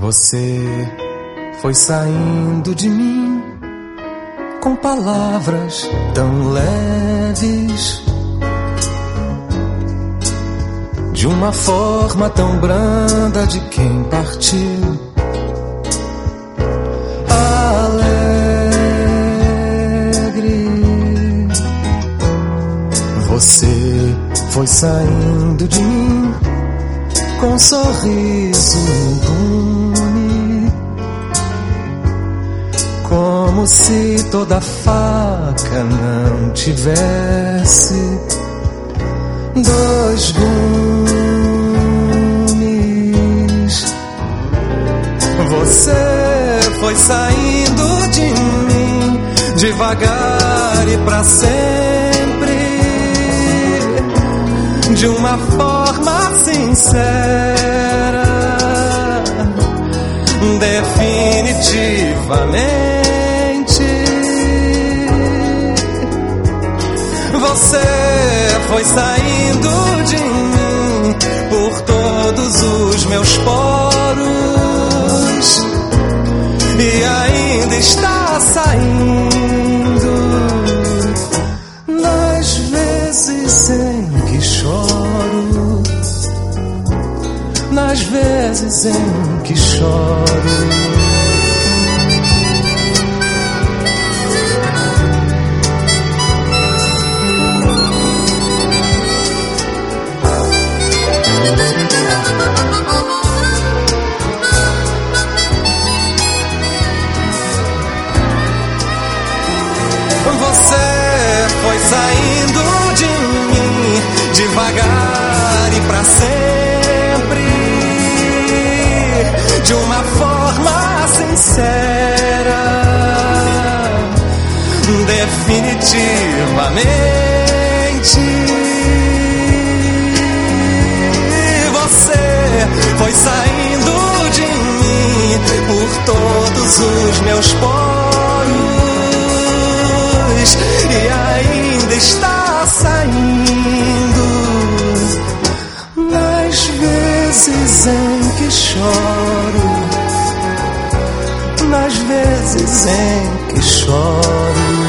Você foi saindo de mim com palavras tão leves, de uma forma tão branda de quem partiu. Alegre, você foi saindo de mim com um sorriso impune, como se toda faca não tivesse dois gumes. Você foi saindo de mim devagar e pra sempre, de uma forma sincera, definitivamente. Você foi saindo de mim por todos os meus poros e ainda está saindo nas vezes em que choro, nas vezes em que choro. Você foi saindo de mim devagar e pra sempre, de uma forma sincera, definitivamente. Você foi saindo de mim por todos os meus poros e ainda está saindo nas vezes em que choro, nas vezes em que choro.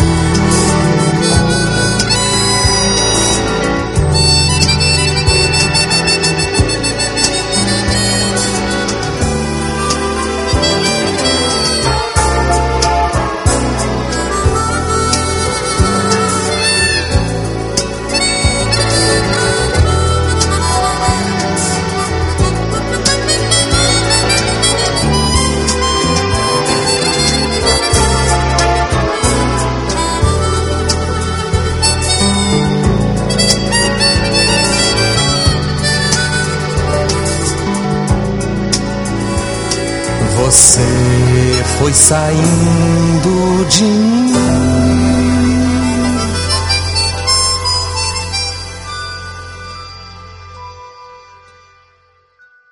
Você foi saindo de mim